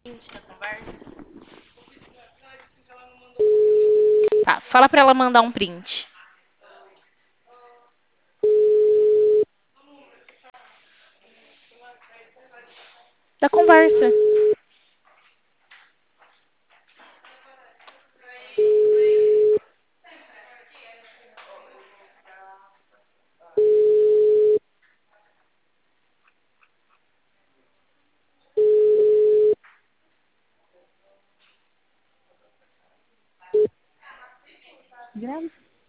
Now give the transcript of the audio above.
Print da conversa? Tá, fala pra ela mandar um print. Da conversa. Grave.